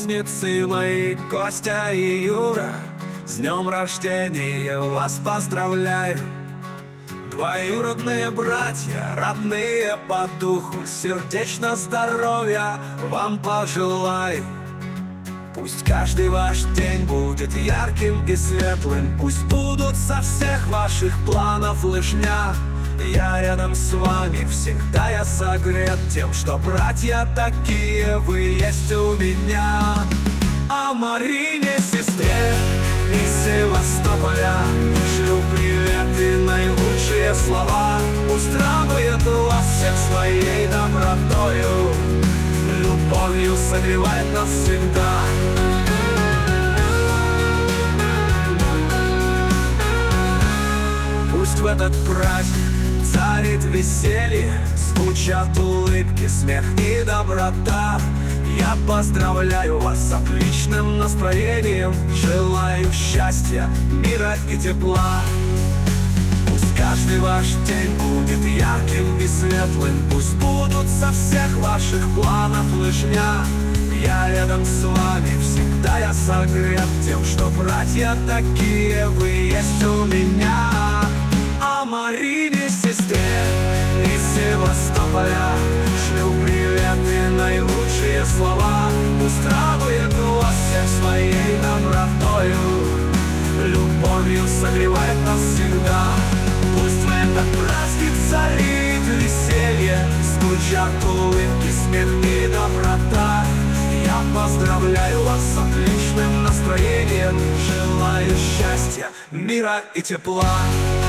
близнецы мои, Костя и Юра. С днем рождения вас поздравляю. Двоюродные братья, родные по духу, сердечно здоровья вам пожелаю. Пусть каждый ваш день будет ярким и светлым, пусть будут со всех ваших планов лыжня. Я рядом с вами, всегда я согрет тем, что братья такие вы есть у меня. А Марине, сестре из Севастополя, шлю привет и наилучшие слова. Пусть радует вас всех своей добротою, любовью согревает нас всегда. Пусть в этот праздник царит веселье, звучат улыбки, смех и доброта. Я поздравляю вас с отличным настроением, желаю счастья, мира и тепла. Пусть каждый ваш день будет ярким и светлым, пусть будут со всех ваших планов лыжня. Я рядом с вами, всегда я согрет тем, что братья такие вы есть у меня. А Марине, сестре из Севастополя, шлю привет и наилучшие слова. Пусть радует вас всех своей добротою, любовью согревает нас всегда. Пусть в этот праздник царит веселье, звучат улыбки, смех и доброта. Я поздравляю вас с отличным настроением, желаю счастья, мира и тепла.